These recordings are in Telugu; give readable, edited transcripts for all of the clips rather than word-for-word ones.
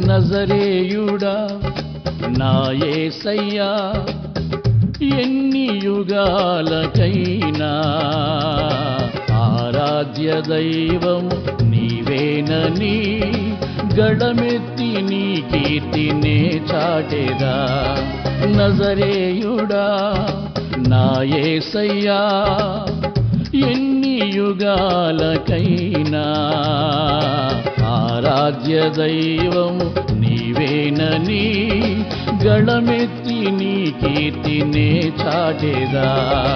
నజరేయుడా నా యేసయ్యా ఎన్ని యుగాలకైనా ఆరాధ్య దైవము నీవేనని గళమెత్తి నీ కీర్తినే చాటెదా నజరేయుడా నా యేసయ్యా ఎన్ని యుగాలకైనా ఆరాధ్య దైవము నీవేనని గళమెత్తి నీ కీర్తినే చాటెదా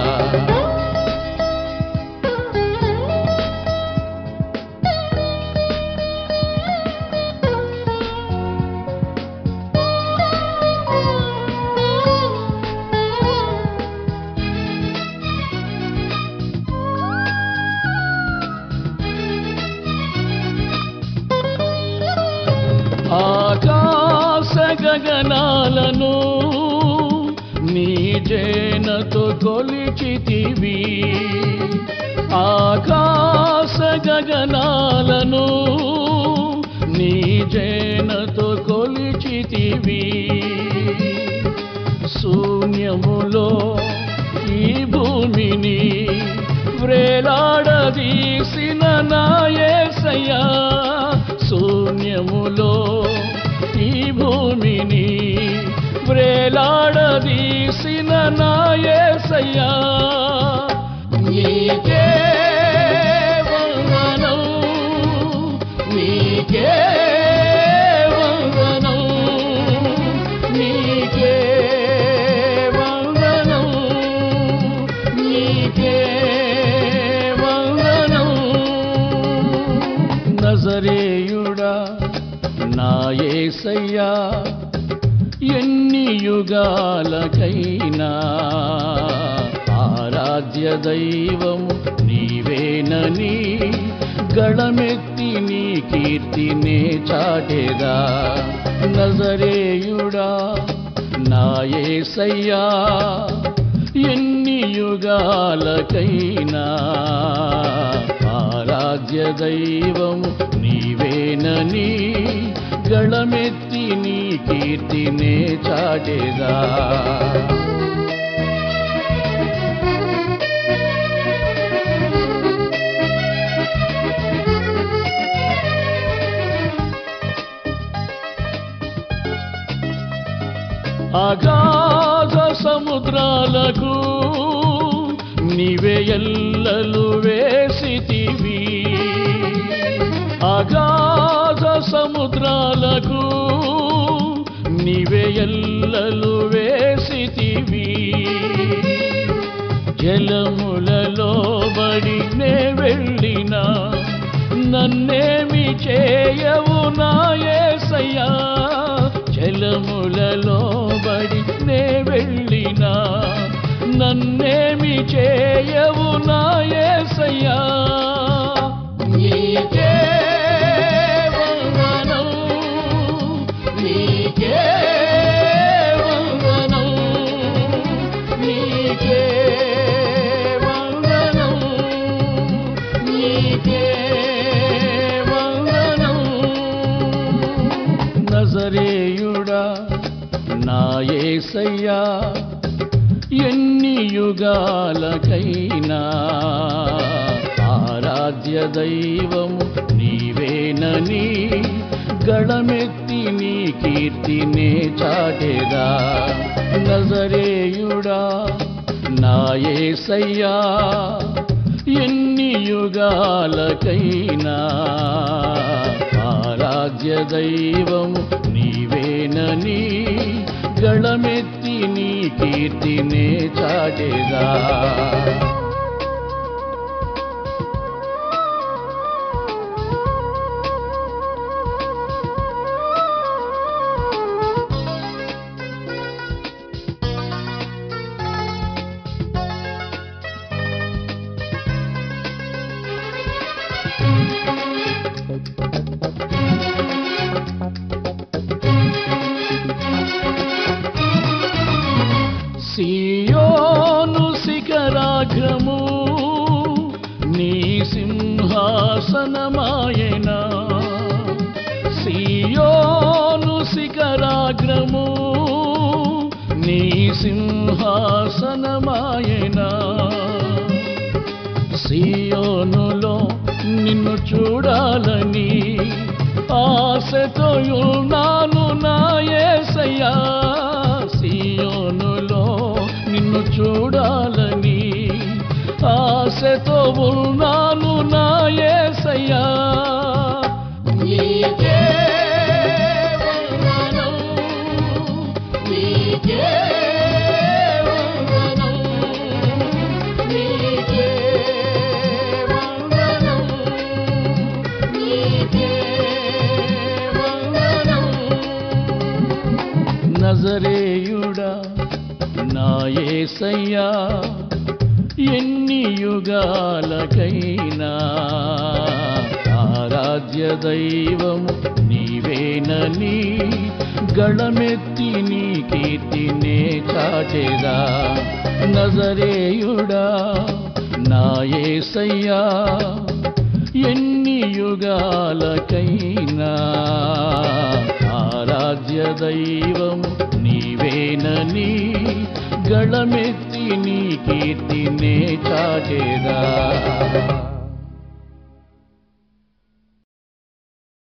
ఆకాశ గగనాలను నీ జేనతో కొలిచితివి ఆకాశ గగనాలను నీ జేనతో కొలిచితివి శూన్యములో ఈ భూమిని వ్రేలాడదీసిన నా యేసయ్యా శూన్యములో ఈ భూమిని వ్రేలాడదీసిన నా యేసయ్యా నీకే వందనం నీకే వందనం నీకే వందనం నీకే వందనం నజరేయుడా నా యేసయ్యా ఎన్ని యుగాలకైనా ఆరాధ్య దైవము నీవేనని గళమెత్తి నీ కీర్తినే చాటెదా నజరేయుడా నా యేసయ్యా ఎన్ని యుగాలకైనా ఆరాధ్య దైవము నీవేనని గళమెత్తి నీ కీర్తినే చాటెదా అగాధ సముద్రాలకు నీవే ఎల్లలు వేసితివి అగాధ సముద్రాలకు నీవే ఎల్లలు వేసితివి జలములలో బడి నే వెళ్ళినా నన్నేమి చేయవు నా యేసయ్యా జలములలో బడి నే వెళ్ళినా నన్నేమి చేయవు నా యేసయ్యా నీకే వందనం నీకే వందనం నీకే వందనం నీకే వందనం నజరేయుడా నా యేసయ్యా ఎన్ని యుగాలకైనా ఆరాధ్య దైవము నీవేనని గళమెత్తి నీ కీర్తినే చాటెదా నజరేయుడా నా యేసయ్యా ఎన్ని యుగాలకైనా ఆరాధ్య దైవము నీవేనని గళమెత్తి నీ కీర్తినే చాటెదా సియోను శిఖరాగ్రము నీ సింహాసనమాయెనా సియోను సింహాసనమాయనా సియోనులో నిన్ను చూడాలని ఆశతో ఉన్నాను నా యేసయ్యా సియోనులో నిన్ను చూడాలని ఆశతో ఉన్నాను నా యేసయ్యా నీకే వందనం నీకే వందనం నీకే వందనం నీకే వందనం నజరేయుడా నా యేసయ్యా ఎన్ని యుగాలకైనా ఆరాధ్య దైవము నీవేనని గళమెత్తి నీ కీర్తినే చాటెదా నజరేయుడా నా యేసయ్యా ఎన్ని యుగాలకైనా ఆరాధ్య దైవము నీవేనని గళమెత్తి నీ కీర్తినే చాటెదా